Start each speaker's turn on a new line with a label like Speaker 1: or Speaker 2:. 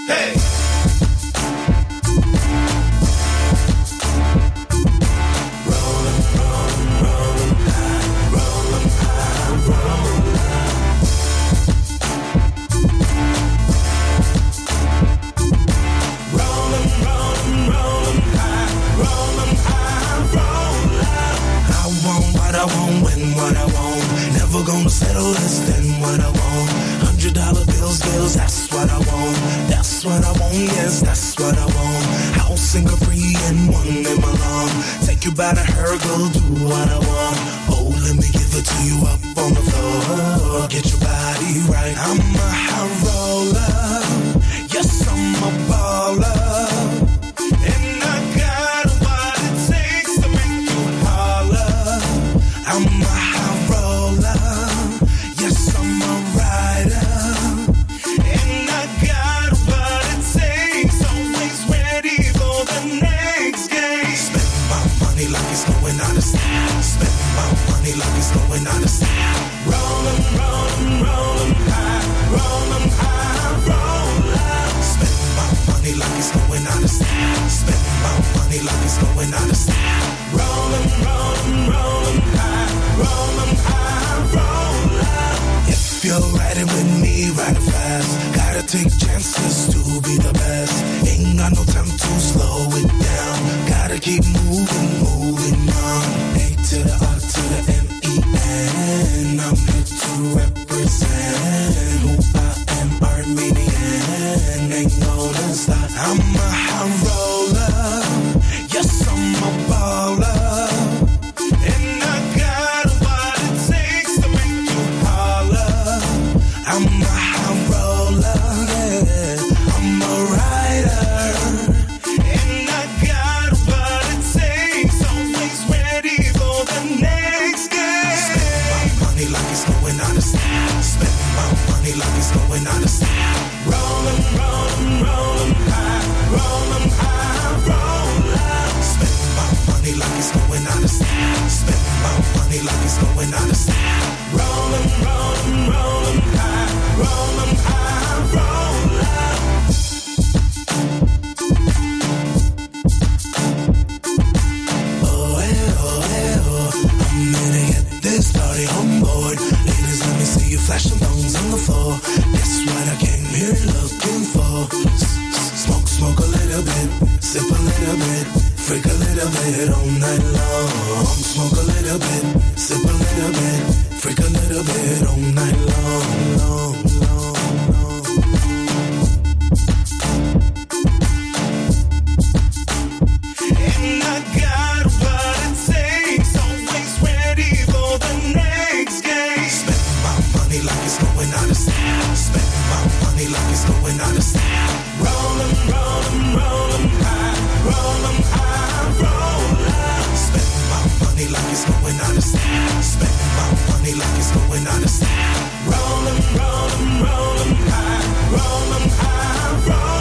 Speaker 1: Hey.
Speaker 2: I won't win what I want. Never gonna settle less than what I want. $100 bills, that's what I want. That's what I want, yes, that's what I want. House single free and one in my lawn. Take you by the hair, girl, do what I want. Oh, let me give it to you up on the floor. Get your body right. I'm a high roller. Yes, I'm a baller. I'm a high roller, yes I'm a rider, and I got what it takes, always ready for the next game. Spend my money like it's going out of style, spend my money like it's going out of style. Rollin', rollin', rollin' high, rollin' high roller. Spend my money like it's going out of style, spend my money like it's going out of style. Rollin', rollin', rollin' high, rollin' high roller. If you're riding with me, ride fast. Gotta take chances to be the best. Ain't got no time to slow it down. Gotta keep moving, moving on. A to the R to the M-E-N. I'm here to represent who I am, Armenian. Ain't gonna stop. I'm a high roller. Yes, I'm a baller. I'm a high roller, yeah. I'm a rider, and I got what it takes, always ready for the next game. Spend my money like it's going out of style, spend my money like it's going out of style. Rollin', rollin', rollin' high, rollin' high roller. Spend my money like it's going out of style, spend my money like it's going out of style. Rollin', rollin', rollin' high, rollin' high roller. Oh, eh, oh, eh, oh. I'm gonna get this party on board. Ladies, let me see you flash your bones on the floor. That's what I came here looking for. Smoke, smoke a little bit, sip a little bit, freak a little bit all night long. Smoke a little bit, sip a little bit, freak a little bit all night long, long, long, long. And I got what it takes, always ready for the next game. Spend my money like it's going out of style, spend my money like it's going out of style. Rollin', rollin', rollin' high, rollin' high roller. Spend my money like it's going out of style, spend my money like it's going out of style. Rollin', rollin', rollin' high, rollin' high roller.